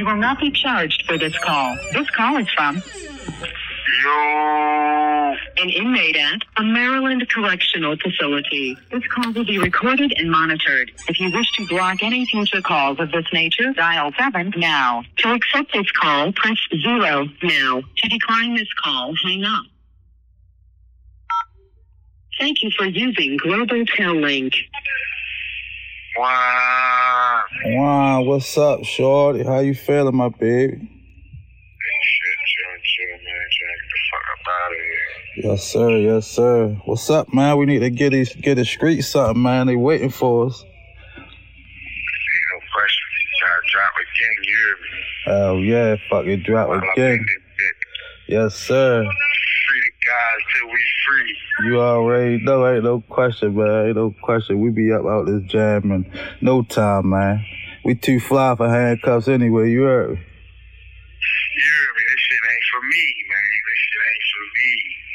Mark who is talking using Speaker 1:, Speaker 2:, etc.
Speaker 1: You will not be charged for this call. This call is from an inmate at a Maryland correctional facility. This call will be recorded and monitored. If you wish to block any future calls of this nature, dial 7 now. To accept this call, press 0 now. To decline this call, hang up. Thank you for using Global Tel-Link.
Speaker 2: Wow, what's up, shorty? How you feeling, my baby?
Speaker 3: Shit, chill, man. Jack the fuck up out of here.
Speaker 2: Yes, sir. Yes, sir. What's up, man? We need to get the street something, man. They waiting for us.
Speaker 3: See, no question. Gotta drop again, you hear me?
Speaker 2: Oh, yeah. Fucking drop again. Yes, sir.
Speaker 3: Free the guys till we free.
Speaker 2: You already know. Ain't no question, man. Ain't no question. We be up out this jam in no time, man. We too fly for handcuffs anyway. You heard me?
Speaker 3: You hear me? This shit ain't for me, man. This shit ain't for me.